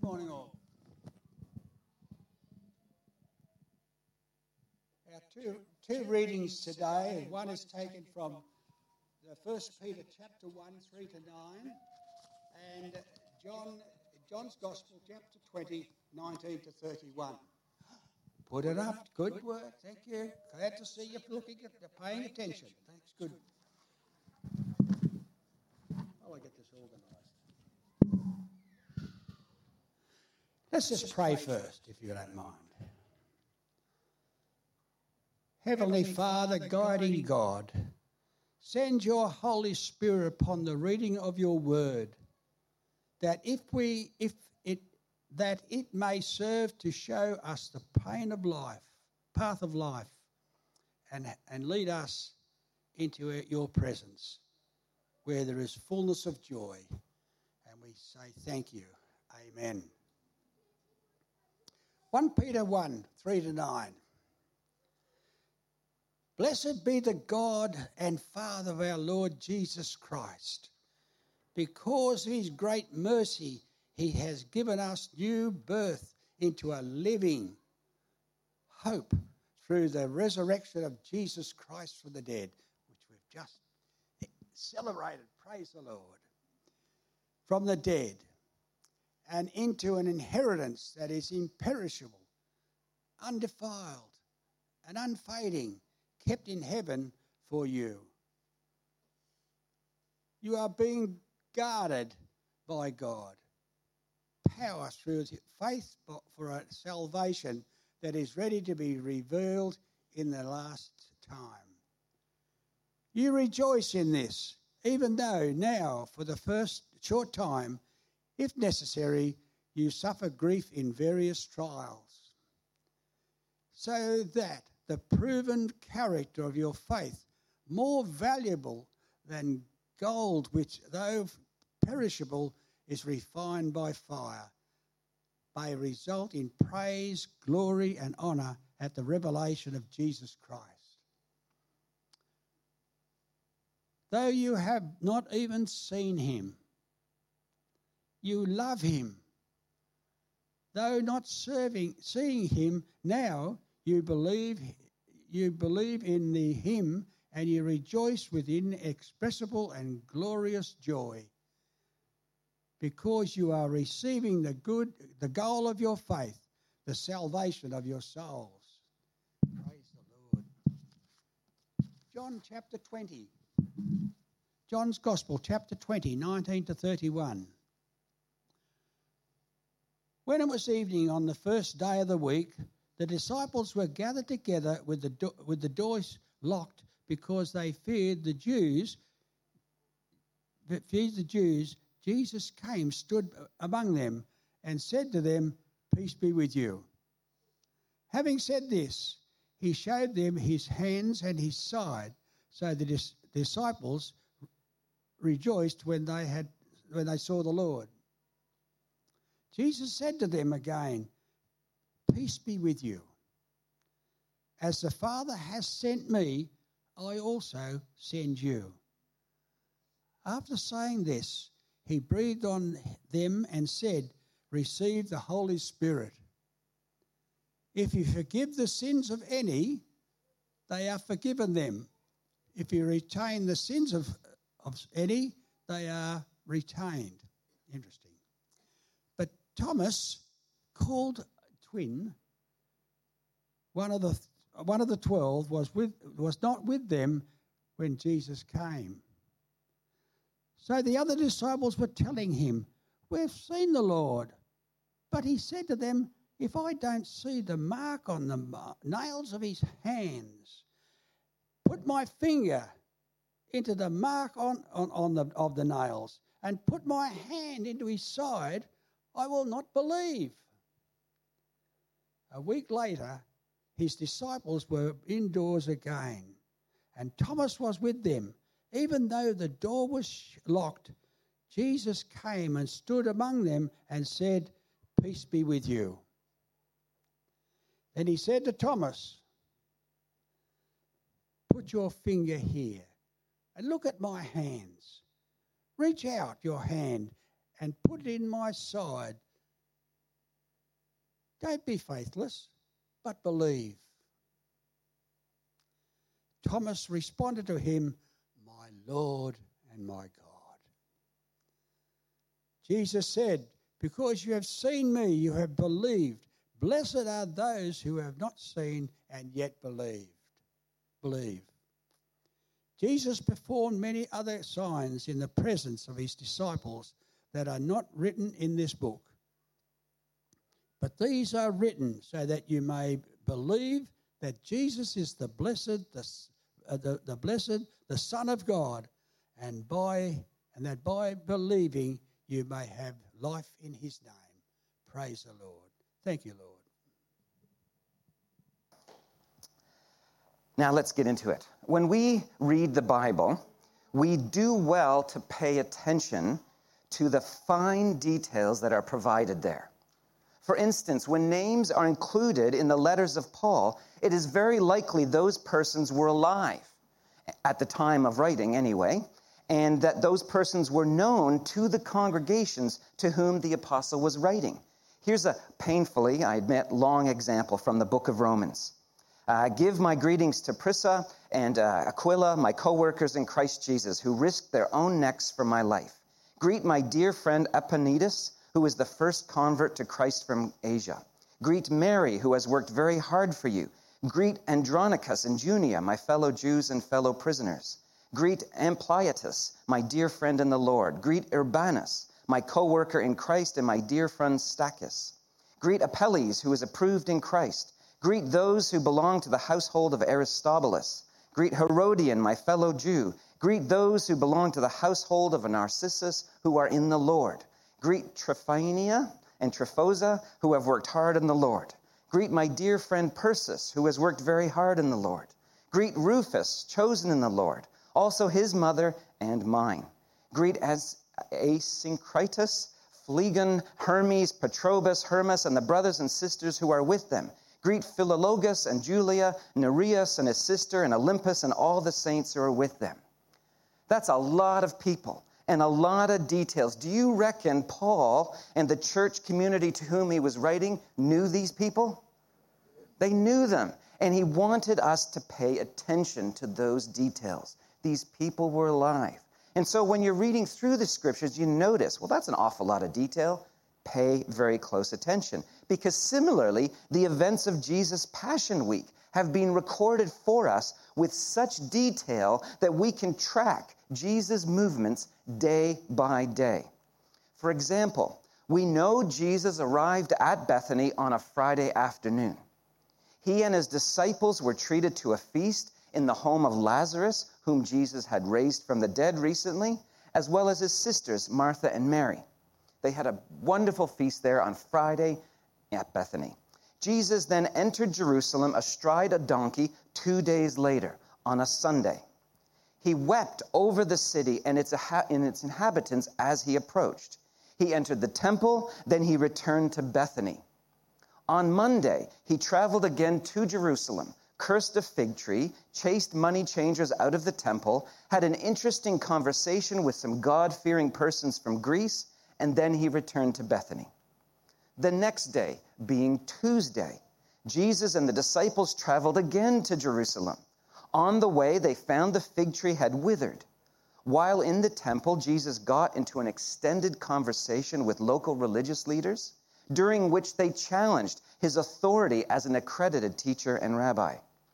morning, all. Our two readings today, one is taken from the 1 Peter chapter 1, 3 to 9, and John's Gospel chapter 20, 19 to 31. Put it up. Good work. Thank you. Glad to see you looking at paying attention. Thanks. Good. I'll get this organised. Let's just pray first, if you don't mind. Heavenly Father, guiding God, send your Holy Spirit upon the reading of your word, that it may serve to show us the path of life, and lead us into your presence, where there is fullness of joy. And we say thank you. Amen. 1 Peter 1, 3 to 9. Blessed be the God and Father of our Lord Jesus Christ. Because of his great mercy, he has given us new birth into a living hope through the resurrection of Jesus Christ from the dead, which we've just celebrated, praise the Lord, from the dead, and into an inheritance that is imperishable, undefiled, and unfading, kept in heaven for you. You are being guarded by God. Power through faith for a salvation that is ready to be revealed in the last time. You rejoice in this, even though now, for the first short time, if necessary, you suffer grief in various trials, so that the proven character of your faith, more valuable than gold, which though perishable is refined by fire, may result in praise, glory, and honour at the revelation of Jesus Christ. Though you have not even seen him, you love him. Though not seeing him now, you believe in him, and you rejoice with inexpressible and glorious joy, because you are receiving the goal of your faith, the salvation of your souls. Praise the Lord. John chapter 20. John's Gospel chapter 20, 19 to 31. When it was evening on the first day of the week, the disciples were gathered together with the doors locked, because they feared the Jews. Jesus came, stood among them, and said to them, "Peace be with you." Having said this, he showed them his hands and his side. So the disciples rejoiced when they saw the Lord. Jesus said to them again, "Peace be with you. As the Father has sent me, I also send you." After saying this, he breathed on them and said, "Receive the Holy Spirit. If you forgive the sins of any, they are forgiven them. If you retain the sins of any, they are retained." Interesting. But Thomas, called Twin, one of the 12, was not with them when Jesus came. So the other disciples were telling him, "We've seen the Lord." But he said to them, "If I don't see the mark on the nails of his hands, put my finger into the mark of the nails, and put my hand into his side, I will not believe." A week later, his disciples were indoors again, and Thomas was with them. Even though the door was locked, Jesus came and stood among them and said, "Peace be with you." Then he said to Thomas, "Put your finger here and look at my hands. Reach out your hand and put it in my side. Don't be faithless, but believe. Thomas responded to him, my Lord and my God. Jesus said, because you have seen me, you have believed. Blessed are those who have not seen and yet believe. Jesus performed many other signs in the presence of his disciples that are not written in this book. But these are written so that you may believe that Jesus is the blessed, the Son of God, and that by believing you may have life in his name. Praise the Lord. Thank you, Lord. Now let's get into it. When we read the Bible, we do well to pay attention to the fine details that are provided there. For instance, when names are included in the letters of Paul, it is very likely those persons were alive at the time of writing anyway, and that those persons were known to the congregations to whom the apostle was writing. Here's a painfully, I admit, long example from the book of Romans. Give my greetings to Prisca and Aquila, my co-workers in Christ Jesus, who risked their own necks for my life. Greet my dear friend Epaenetus, who is the first convert to Christ from Asia. Greet Mary, who has worked very hard for you. Greet Andronicus and Junia, my fellow Jews and fellow prisoners. Greet Ampliatus, my dear friend in the Lord. Greet Urbanus, my co-worker in Christ, and my dear friend Stachys. Greet Apelles, who is approved in Christ. Greet those who belong to the household of Aristobulus. Greet Herodian, my fellow Jew. Greet those who belong to the household of Narcissus, who are in the Lord. Greet Tryphena and Tryphosa, who have worked hard in the Lord. Greet my dear friend Persis, who has worked very hard in the Lord. Greet Rufus, chosen in the Lord, also his mother and mine. Greet Asyncritus, Phlegon, Hermes, Patrobas, Hermas, and the brothers and sisters who are with them. Greet Philologus and Julia, Nereus and his sister, and Olympus, and all the saints who are with them. That's a lot of people and a lot of details. Do you reckon Paul and the church community to whom he was writing knew these people? They knew them, and he wanted us to pay attention to those details. These people were alive. And so when you're reading through the scriptures, you notice, well, that's an awful lot of detail. Pay very close attention. Because similarly, the events of Jesus' Passion Week have been recorded for us with such detail that we can track Jesus' movements day by day. For example, we know Jesus arrived at Bethany on a Friday afternoon. He and his disciples were treated to a feast in the home of Lazarus, whom Jesus had raised from the dead recently, as well as his sisters, Martha and Mary. They had a wonderful feast there on Friday at Bethany. Jesus then entered Jerusalem astride a donkey 2 days later on a Sunday. He wept over the city and its inhabitants as he approached. He entered the temple, then he returned to Bethany. On Monday, he traveled again to Jerusalem, cursed a fig tree, chased money changers out of the temple, had an interesting conversation with some God-fearing persons from Greece, and then he returned to Bethany. The next day, being Tuesday, Jesus and the disciples traveled again to Jerusalem. On the way, they found the fig tree had withered. While in the temple, Jesus got into an extended conversation with local religious leaders, during which they challenged his authority as an accredited teacher and rabbi.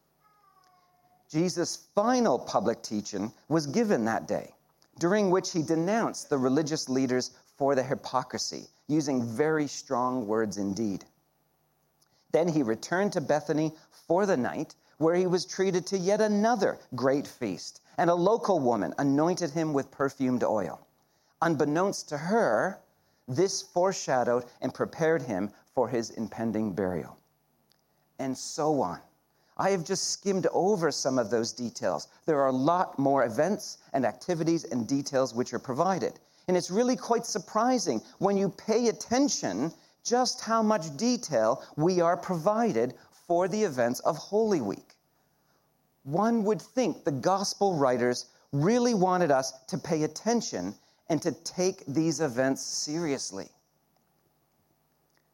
Jesus' final public teaching was given that day, during which he denounced the religious leaders for their hypocrisy, using very strong words indeed. Then he returned to Bethany for the night, where he was treated to yet another great feast, and a local woman anointed him with perfumed oil. Unbeknownst to her, this foreshadowed and prepared him for his impending burial. And so on. I have just skimmed over some of those details. There are a lot more events and activities and details which are provided. And it's really quite surprising when you pay attention just how much detail we are provided for the events of Holy Week. One would think the gospel writers really wanted us to pay attention and to take these events seriously.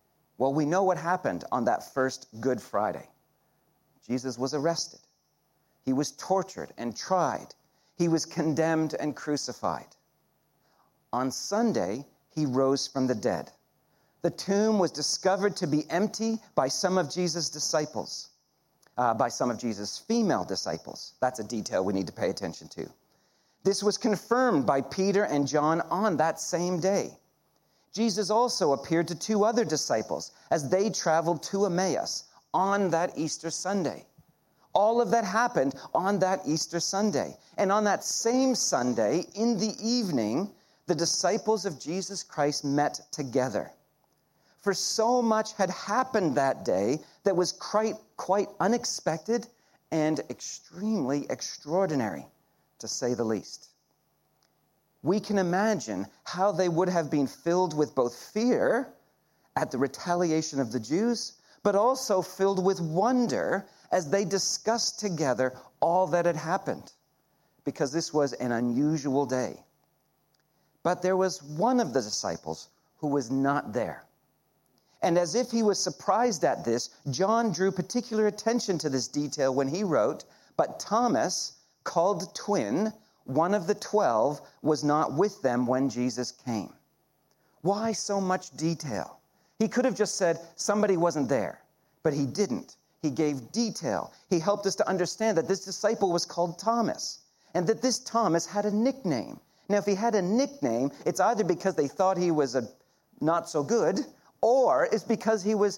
Well, we know what happened on that first Good Friday. Jesus was arrested. He was tortured and tried. He was condemned and crucified. On Sunday, he rose from the dead. The tomb was discovered to be empty by some of Jesus' disciples, by some of Jesus' female disciples. That's a detail we need to pay attention to. This was confirmed by Peter and John on that same day. Jesus also appeared to 2 other disciples as they traveled to Emmaus on that Easter Sunday. All of that happened on that Easter Sunday. And on that same Sunday, in the evening, the disciples of Jesus Christ met together. For so much had happened that day that was quite unexpected and extremely extraordinary, to say the least. We can imagine how they would have been filled with both fear at the retaliation of the Jews, but also filled with wonder as they discussed together all that had happened, because this was an unusual day. But there was one of the disciples who was not there. And as if he was surprised at this, John drew particular attention to this detail when he wrote, "But Thomas, called Twin, one of the 12, was not with them when Jesus came." Why so much detail? He could have just said somebody wasn't there, but he didn't. He gave detail. He helped us to understand that this disciple was called Thomas, and that this Thomas had a nickname. Now, if he had a nickname, it's either because they thought he was not so good, or it's because he was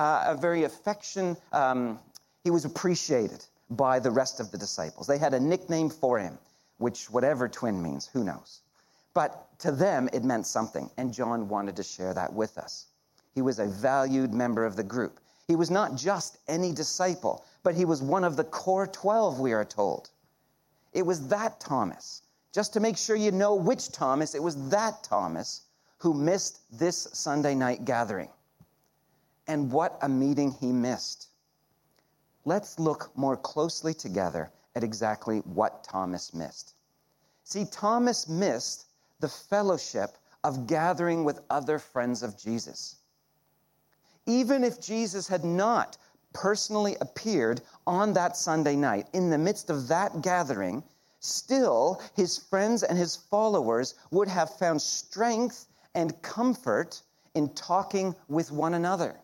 he was appreciated by the rest of the disciples. They had a nickname for him, which whatever twin means, who knows. But to them, it meant something, and John wanted to share that with us. He was a valued member of the group. He was not just any disciple, but he was one of the core 12, we are told. It was that Thomas. Just to make sure you know which Thomas, it was that Thomas who missed this Sunday night gathering. And what a meeting he missed. Let's look more closely together at exactly what Thomas missed. See, Thomas missed the fellowship of gathering with other friends of Jesus. Even if Jesus had not personally appeared on that Sunday night, in the midst of that gathering, still his friends and his followers would have found strength and comfort in talking with one another.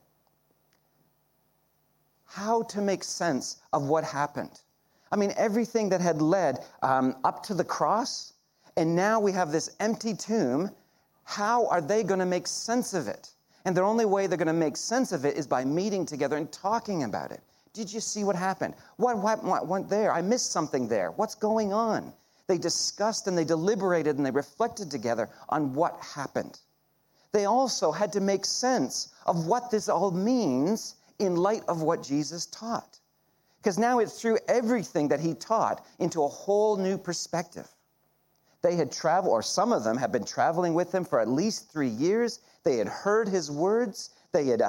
How to make sense of what happened? I mean, everything that had led up to the cross, and now we have this empty tomb. How are they going to make sense of it? And the only way they're going to make sense of it is by meeting together and talking about it. Did you see what happened? What went there? I missed something there. What's going on? They discussed and they deliberated and they reflected together on what happened. They also had to make sense of what this all means in light of what Jesus taught. Because now it threw everything that he taught into a whole new perspective. They had traveled, or some of them had been traveling with him for at least 3 years. They had heard his words. They had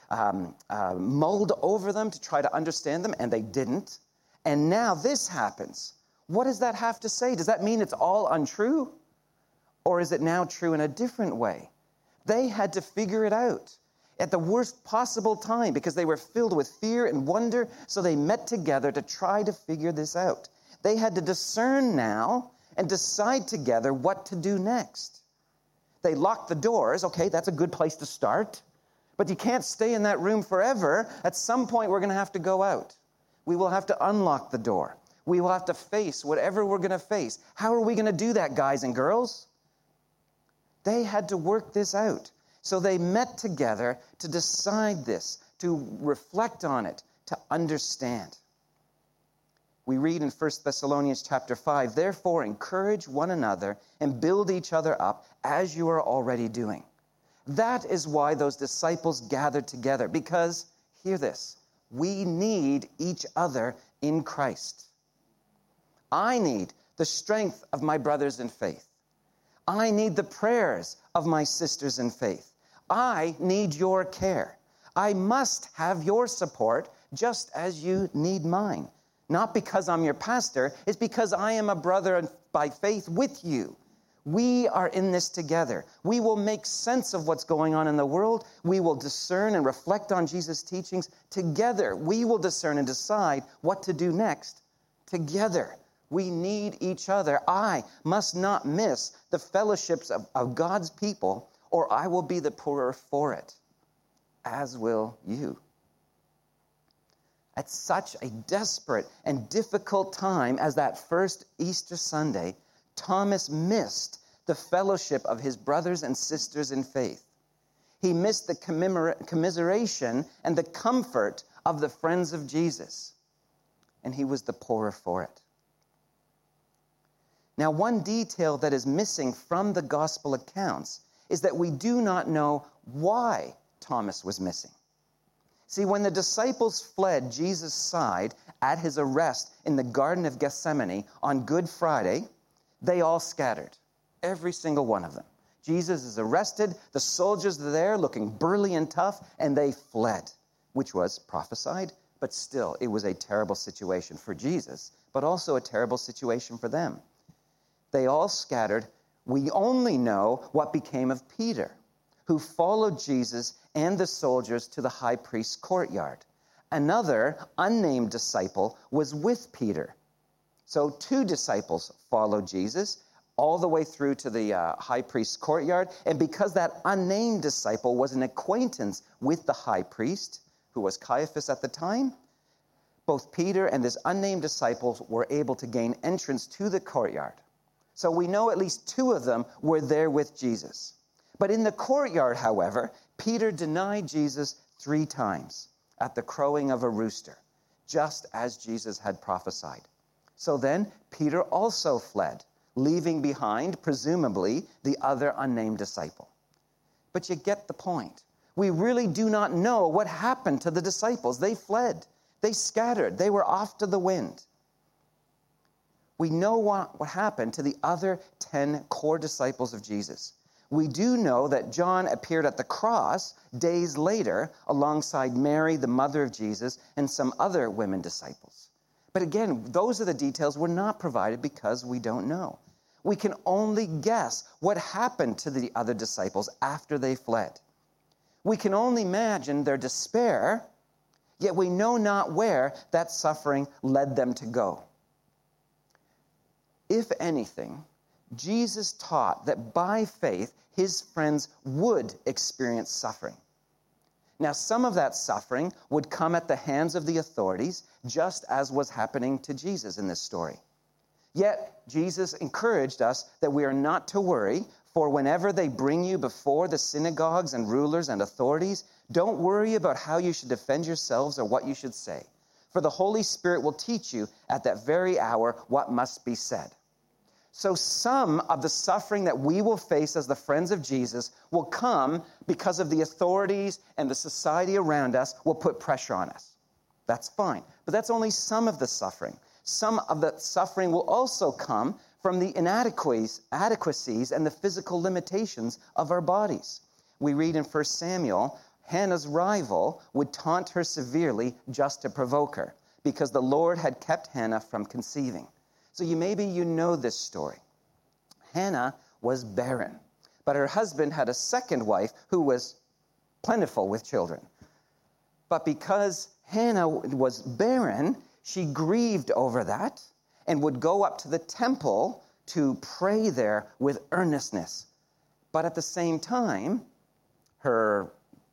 mulled over them to try to understand them, and they didn't. And now this happens. What does that have to say? Does that mean it's all untrue? Or is it now true in a different way? They had to figure it out at the worst possible time because they were filled with fear and wonder, so they met together to try to figure this out. They had to discern now and decide together what to do next. They locked the doors. Okay, that's a good place to start. But you can't stay in that room forever. At some point, we're going to have to go out. We will have to unlock the door. We will have to face whatever we're going to face. How are we going to do that, guys and girls? They had to work this out. So they met together to decide this, to reflect on it, to understand. We read in 1 Thessalonians chapter 5, "Therefore encourage one another and build each other up as you are already doing." That is why those disciples gathered together, because, hear this, we need each other in Christ. I need the strength of my brothers in faith. I need the prayers of my sisters in faith. I need your care. I must have your support just as you need mine. Not because I'm your pastor, it's because I am a brother by faith with you. We are in this together. We will make sense of what's going on in the world. We will discern and reflect on Jesus' teachings together. We will discern and decide what to do next together. We need each other. I must not miss the fellowships of God's people, or I will be the poorer for it, as will you. At such a desperate and difficult time as that first Easter Sunday, Thomas missed the fellowship of his brothers and sisters in faith. He missed the commiseration and the comfort of the friends of Jesus, and he was the poorer for it. Now, one detail that is missing from the gospel accounts is that we do not know why Thomas was missing. See, when the disciples fled Jesus' side at his arrest in the Garden of Gethsemane on Good Friday, they all scattered, every single one of them. Jesus is arrested, the soldiers are there looking burly and tough, and they fled, which was prophesied, but still it was a terrible situation for Jesus, but also a terrible situation for them. They all scattered. We only know what became of Peter, who followed Jesus and the soldiers to the high priest's courtyard. Another unnamed disciple was with Peter. So 2 disciples followed Jesus all the way through to the high priest's courtyard. And because that unnamed disciple was an acquaintance with the high priest, who was Caiaphas at the time, both Peter and this unnamed disciple were able to gain entrance to the courtyard. So we know at least 2 of them were there with Jesus. But in the courtyard, however, Peter denied Jesus 3 times at the crowing of a rooster, just as Jesus had prophesied. So then Peter also fled, leaving behind, presumably, the other unnamed disciple. But you get the point. We really do not know what happened to the disciples. They fled. They scattered. They were off to the wind. We know what happened to the other 10 core disciples of Jesus. We do know that John appeared at the cross days later alongside Mary, the mother of Jesus, and some other women disciples. But again, those are the details we're not provided because we don't know. We can only guess what happened to the other disciples after they fled. We can only imagine their despair, yet we know not where that suffering led them to go. If anything, Jesus taught that by faith, his friends would experience suffering. Now, some of that suffering would come at the hands of the authorities, just as was happening to Jesus in this story. Yet, Jesus encouraged us that we are not to worry, for whenever they bring you before the synagogues and rulers and authorities, don't worry about how you should defend yourselves or what you should say. For the Holy Spirit will teach you at that very hour what must be said. So some of the suffering that we will face as the friends of Jesus will come because of the authorities and the society around us will put pressure on us. That's fine. But that's only some of the suffering. Some of the suffering will also come from the inadequacies and the physical limitations of our bodies. We read in 1 Samuel, Hannah's rival would taunt her severely just to provoke her because the Lord had kept Hannah from conceiving. So maybe you know this story. Hannah was barren, but her husband had a second wife who was plentiful with children. But because Hannah was barren, she grieved over that and would go up to the temple to pray there with earnestness. But at the same time, her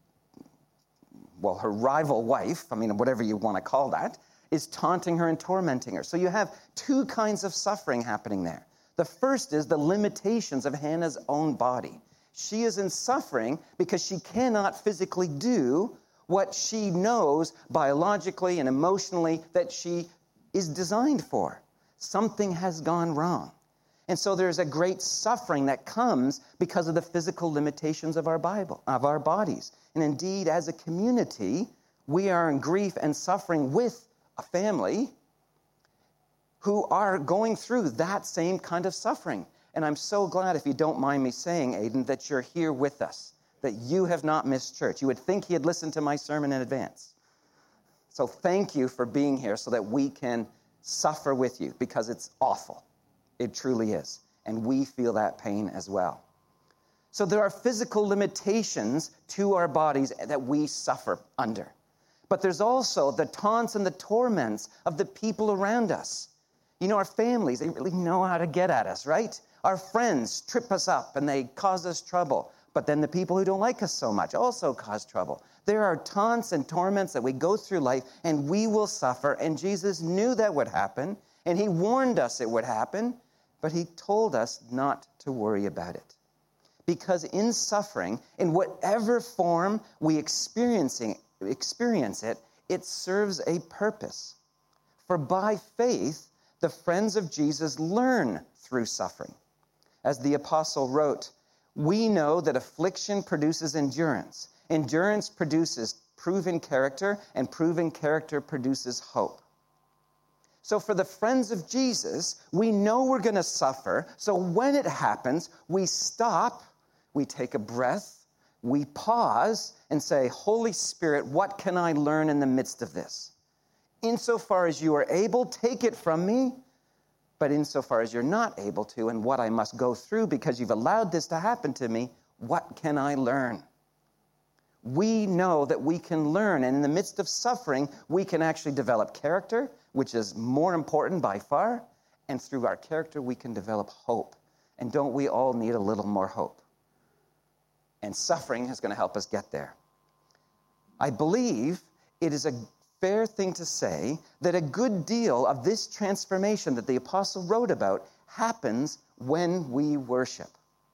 rival wife, whatever you want to call that, is taunting her and tormenting her. So you have 2 kinds of suffering happening there. The first is the limitations of Hannah's own body. She is in suffering because she cannot physically do what she knows biologically and emotionally that she is designed for. Something has gone wrong. And so there's a great suffering that comes because of the physical limitations of our bodies. And indeed, as a community, we are in grief and suffering with a family who are going through that same kind of suffering. And I'm so glad, if you don't mind me saying, Aidan, that you're here with us, that you have not missed church. You would think he had listened to my sermon in advance. So thank you for being here so that we can suffer with you, because it's awful. It truly is. and we feel that pain as well. So there are physical limitations to our bodies that we suffer under. But there's also the taunts and the torments of the people around us. You know, our families, they really know how to get at us, right? Our friends trip us up and they cause us trouble. But then the people who don't like us so much also cause trouble. There are taunts and torments that we go through life and we will suffer. And Jesus knew that would happen. And he warned us it would happen. But he told us not to worry about it. Because in suffering, in whatever form we experience it, it serves a purpose. For by faith, the friends of Jesus learn through suffering. As the apostle wrote, we know that affliction produces endurance. Endurance produces proven character, and proven character produces hope. So for the friends of Jesus, we know we're going to suffer. So when it happens, we stop, we take a breath, we pause and say, Holy Spirit, what can I learn in the midst of this? Insofar as you are able, take it from me. But insofar as you're not able to, and what I must go through because you've allowed this to happen to me, what can I learn? We know that we can learn, and in the midst of suffering, we can actually develop character, which is more important by far, and through our character, we can develop hope. And don't we all need a little more hope? And suffering is going to help us get there. I believe it is a fair thing to say that a good deal of this transformation that the apostle wrote about happens when we worship.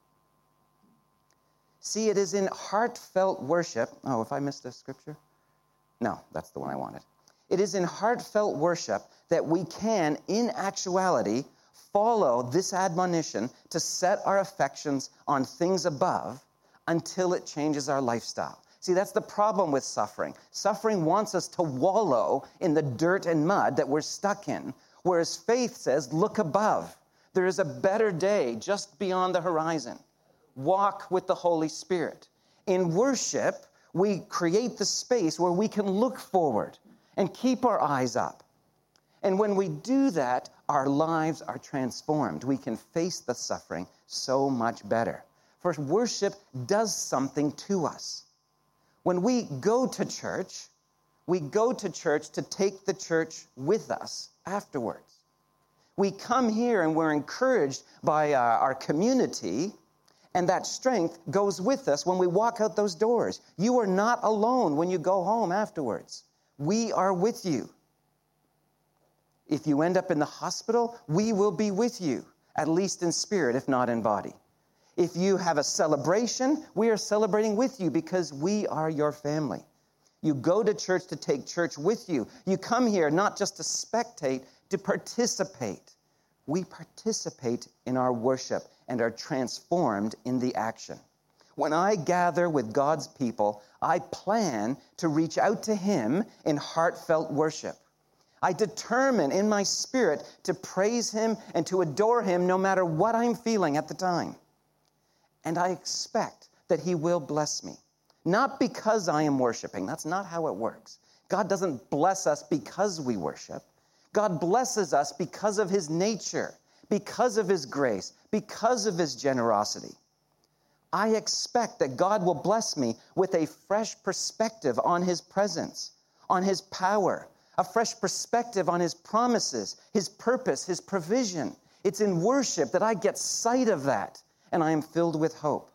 See, it is in heartfelt worship. Oh, if I missed a scripture? No, that's the one I wanted. It is in heartfelt worship that we can, in actuality, follow this admonition to set our affections on things above until it changes our lifestyle. See, that's the problem with suffering. Suffering wants us to wallow in the dirt and mud that we're stuck in, whereas faith says, look above. There is a better day just beyond the horizon. Walk with the Holy Spirit. In worship, we create the space where we can look forward and keep our eyes up. And when we do that, our lives are transformed. We can face the suffering so much better. For worship does something to us. When we go to church to take the church with us afterwards. We come here and we're encouraged by our community, and that strength goes with us when we walk out those doors. You are not alone when you go home afterwards. We are with you. If you end up in the hospital, we will be with you, at least in spirit, if not in body. If you have a celebration, we are celebrating with you because we are your family. You go to church to take church with you. You come here not just to spectate, to participate. We participate in our worship and are transformed in the action. When I gather with God's people, I plan to reach out to Him in heartfelt worship. I determine in my spirit to praise Him and to adore Him no matter what I'm feeling at the time. And I expect that He will bless me. Not because I am worshiping. That's not how it works. God doesn't bless us because we worship. God blesses us because of His nature, because of His grace, because of His generosity. I expect that God will bless me with a fresh perspective on His presence, on His power, a fresh perspective on His promises, His purpose, His provision. It's in worship that I get sight of that, and I am filled with hope.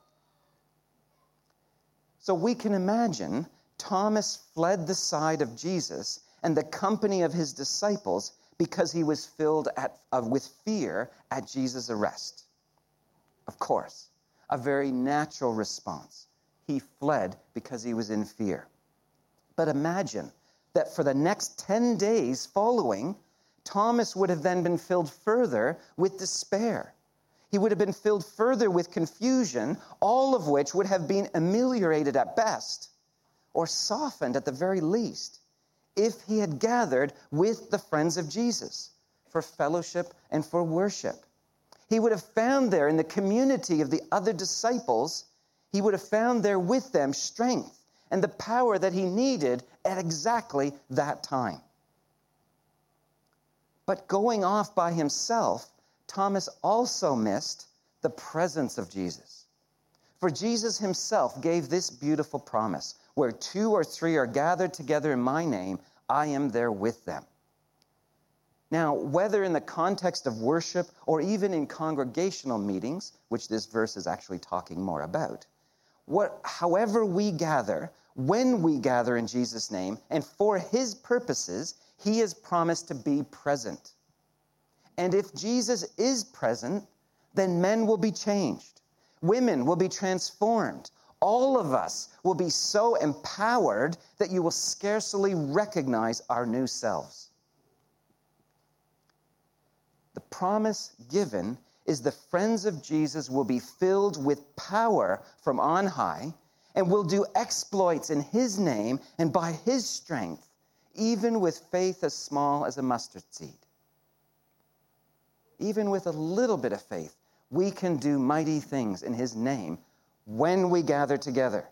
So we can imagine Thomas fled the side of Jesus and the company of His disciples because he was filled with fear at Jesus' arrest. Of course, a very natural response. He fled because he was in fear. But imagine that for the next 10 days following, Thomas would have then been filled further with despair. He would have been filled further with confusion, all of which would have been ameliorated at best, or softened at the very least, if he had gathered with the friends of Jesus for fellowship and for worship. He would have found there in the community of the other disciples, he would have found there with them strength and the power that he needed at exactly that time. But going off by himself, Thomas also missed the presence of Jesus. For Jesus himself gave this beautiful promise, where 2 or 3 are gathered together in my name, I am there with them. Now, whether in the context of worship or even in congregational meetings, which this verse is actually talking more about, however we gather, when we gather in Jesus' name, and for his purposes, he has promised to be present. And if Jesus is present, then men will be changed. Women will be transformed. All of us will be so empowered that you will scarcely recognize our new selves. The promise given is the friends of Jesus will be filled with power from on high and will do exploits in his name and by his strength, even with faith as small as a mustard seed. Even with a little bit of faith, we can do mighty things in his name when we gather together.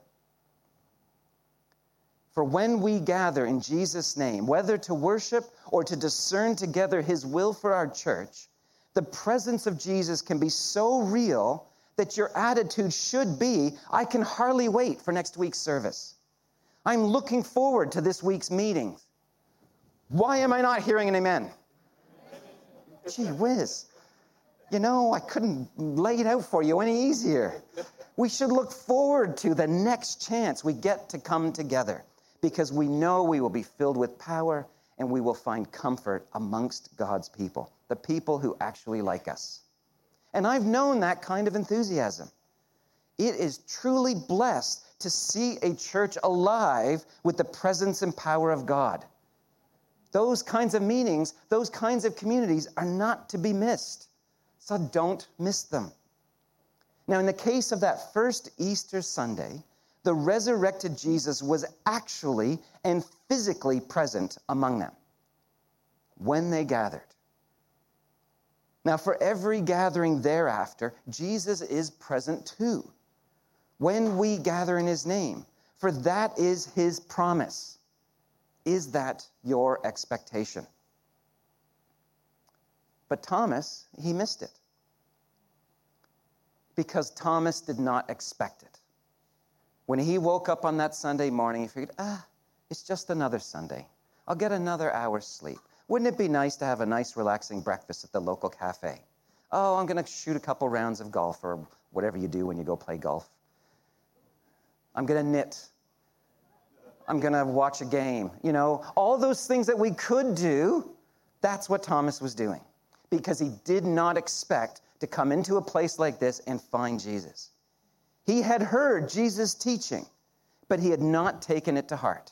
For when we gather in Jesus' name, whether to worship or to discern together his will for our church, the presence of Jesus can be so real that your attitude should be, I can hardly wait for next week's service. I'm looking forward to this week's meetings. Why am I not hearing an amen? Gee whiz. You know, I couldn't lay it out for you any easier. We should look forward to the next chance we get to come together, because we know we will be filled with power and we will find comfort amongst God's people, the people who actually like us. And I've known that kind of enthusiasm. It is truly blessed to see a church alive with the presence and power of God. Those kinds of meetings, those kinds of communities are not to be missed. So don't miss them. Now, in the case of that first Easter Sunday, the resurrected Jesus was actually and physically present among them when they gathered. Now, for every gathering thereafter, Jesus is present too, when we gather in his name, for that is his promise. Is that your expectation? But Thomas, he missed it. Because Thomas did not expect it. When he woke up on that Sunday morning, he figured, it's just another Sunday. I'll get another hour's sleep. Wouldn't it be nice to have a nice, relaxing breakfast at the local cafe? Oh, I'm going to shoot a couple rounds of golf or whatever you do when you go play golf. I'm going to knit. I'm going to watch a game. You know, all those things that we could do, that's what Thomas was doing. Because he did not expect to come into a place like this and find Jesus. He had heard Jesus' teaching, but he had not taken it to heart.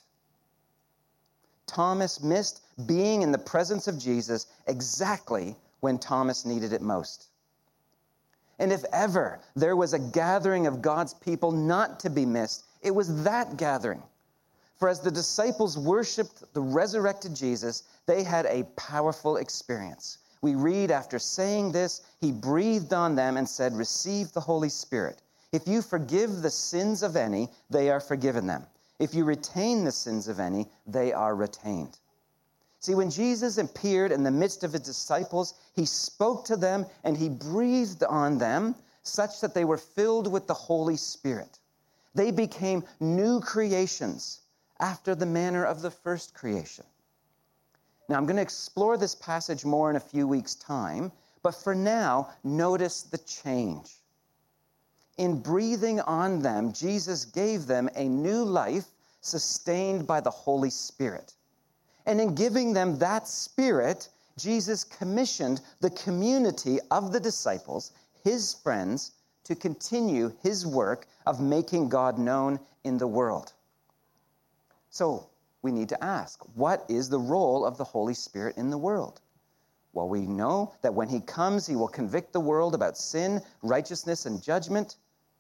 Thomas missed being in the presence of Jesus exactly when Thomas needed it most. And if ever there was a gathering of God's people not to be missed, it was that gathering. For as the disciples worshiped the resurrected Jesus, they had a powerful experience. We read, after saying this, he breathed on them and said, receive the Holy Spirit. If you forgive the sins of any, they are forgiven them. If you retain the sins of any, they are retained. See, when Jesus appeared in the midst of his disciples, he spoke to them and he breathed on them such that they were filled with the Holy Spirit. They became new creations after the manner of the first creation. Now, I'm going to explore this passage more in a few weeks' time, but for now, notice the change. In breathing on them, Jesus gave them a new life sustained by the Holy Spirit. And in giving them that Spirit, Jesus commissioned the community of the disciples, his friends, to continue his work of making God known in the world. So, we need to ask, what is the role of the Holy Spirit in the world? Well, we know that when he comes, he will convict the world about sin, righteousness, and judgment.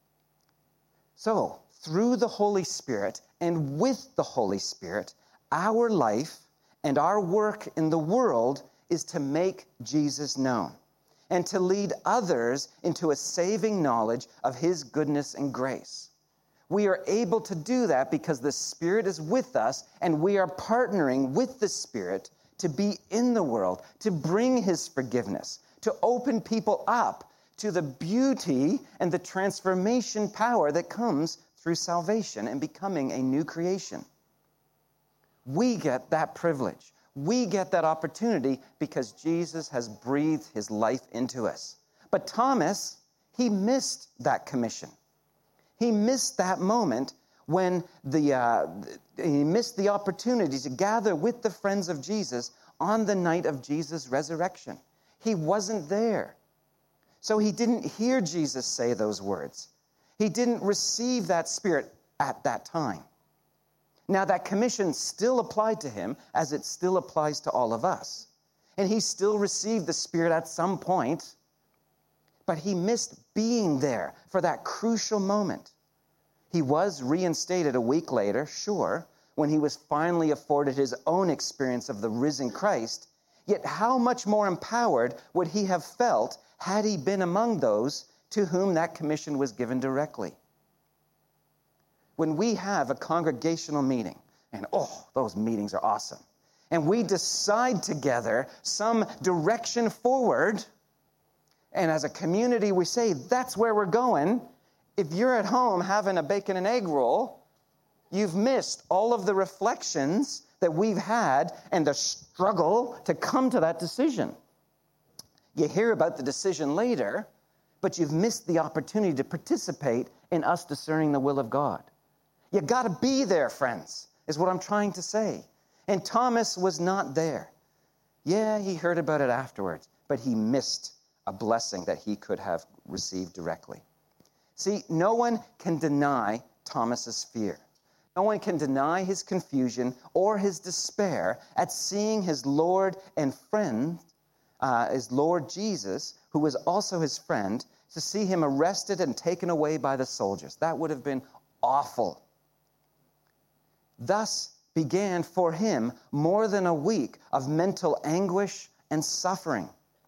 So, through the Holy Spirit and with the Holy Spirit, our life and our work in the world is to make Jesus known and to lead others into a saving knowledge of his goodness and grace. We are able to do that because the Spirit is with us and we are partnering with the Spirit to be in the world, to bring his forgiveness, to open people up to the beauty and the transformation power that comes through salvation and becoming a new creation. We get that privilege. We get that opportunity because Jesus has breathed his life into us. But Thomas, he missed that commission. He missed that moment when he missed the opportunity to gather with the friends of Jesus on the night of Jesus' resurrection. He wasn't there. So he didn't hear Jesus say those words. He didn't receive that Spirit at that time. Now, that commission still applied to him as it still applies to all of us. And he still received the Spirit at some point, but he missed being there for that crucial moment. He was reinstated a week later, sure, when he was finally afforded his own experience of the risen Christ. Yet how much more empowered would he have felt had he been among those to whom that commission was given directly? When we have a congregational meeting, and those meetings are awesome, and we decide together some direction forward, and as a community we say, that's where we're going. If you're at home having a bacon and egg roll, you've missed all of the reflections that we've had and the struggle to come to that decision. You hear about the decision later, but you've missed the opportunity to participate in us discerning the will of God. You got to be there, friends, is what I'm trying to say. And Thomas was not there. Yeah, he heard about it afterwards, but he missed a blessing that he could have received directly. See, no one can deny Thomas's fear. No one can deny his confusion or his despair at seeing his Lord and friend, his Lord Jesus, who was also his friend, to see him arrested and taken away by the soldiers. That would have been awful. Thus began for him more than a week of mental anguish and suffering.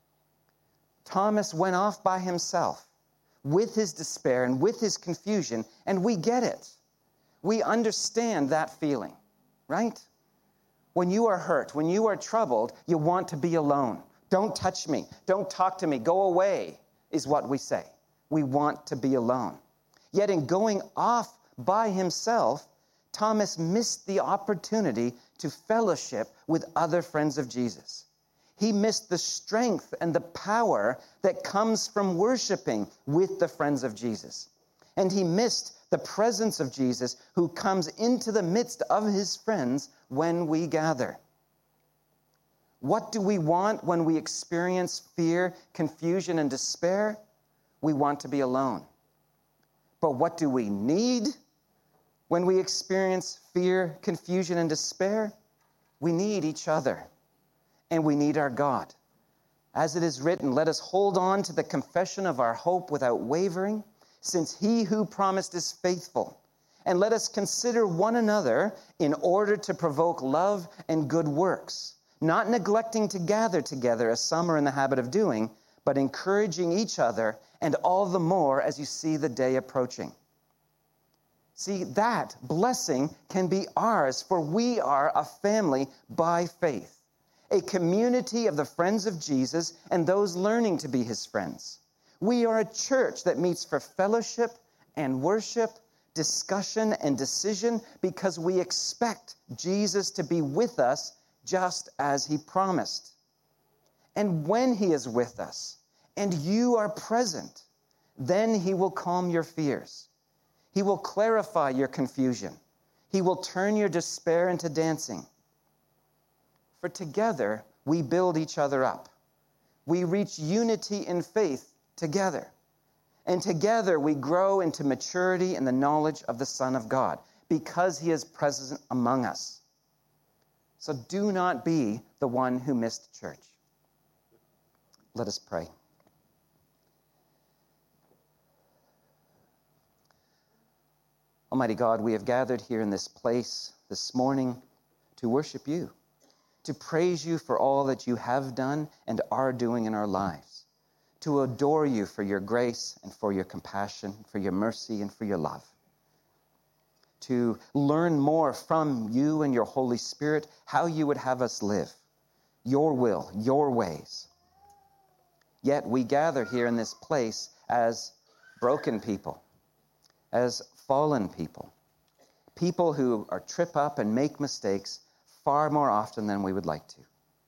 Thomas went off by himself with his despair and with his confusion, and we get it. We understand that feeling, right? When you are hurt, when you are troubled, you want to be alone. Don't touch me. Don't talk to me. Go away, is what we say. We want to be alone. Yet in going off by himself, Thomas missed the opportunity to fellowship with other friends of Jesus. He missed the strength and the power that comes from worshiping with the friends of Jesus. And he missed the presence of Jesus who comes into the midst of his friends when we gather. What do we want when we experience fear, confusion, and despair? We want to be alone. But what do we need when we experience fear, confusion, and despair? We need each other, and we need our God. As it is written, let us hold on to the confession of our hope without wavering, since he who promised is faithful. And let us consider one another in order to provoke love and good works, not neglecting to gather together as some are in the habit of doing, but encouraging each other, and all the more as you see the day approaching. See, that blessing can be ours, for we are a family by faith, a community of the friends of Jesus and those learning to be his friends. We are a church that meets for fellowship and worship, discussion and decision, because we expect Jesus to be with us just as he promised. And when he is with us and you are present, then he will calm your fears. He will clarify your confusion. He will turn your despair into dancing. For together we build each other up. We reach unity in faith together. And together we grow into maturity in the knowledge of the Son of God, because he is present among us. So do not be the one who missed church. Let us pray. Almighty God, we have gathered here in this place this morning to worship you, to praise you for all that you have done and are doing in our lives, to adore you for your grace and for your compassion, for your mercy and for your love, to learn more from you and your Holy Spirit how you would have us live, your will, your ways. Yet we gather here in this place as broken people, as fallen people, people who are trip up and make mistakes far more often than we would like to.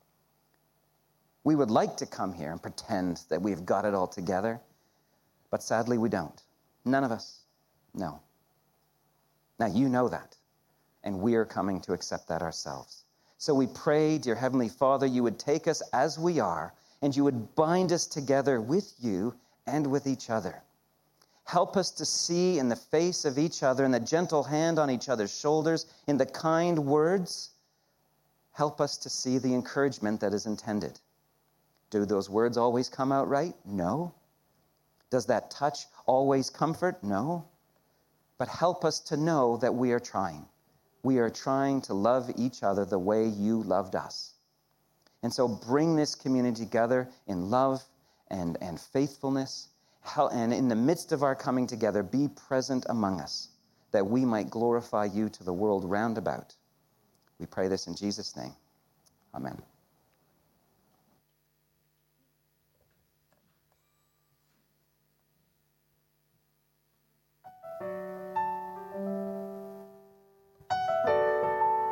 We would like to come here and pretend that we've got it all together, but sadly we don't. None of us. No. Now you know that, and we are coming to accept that ourselves. So we pray, dear Heavenly Father, you would take us as we are, and you would bind us together with you and with each other. Help us to see in the face of each other, in the gentle hand on each other's shoulders, in the kind words. Help us to see the encouragement that is intended. Do those words always come out right? No. Does that touch always comfort? No. But help us to know that we are trying. We are trying to love each other the way you loved us. And so bring this community together in love and faithfulness. And in the midst of our coming together, be present among us, that we might glorify you to the world round about. We pray this in Jesus' name. Amen.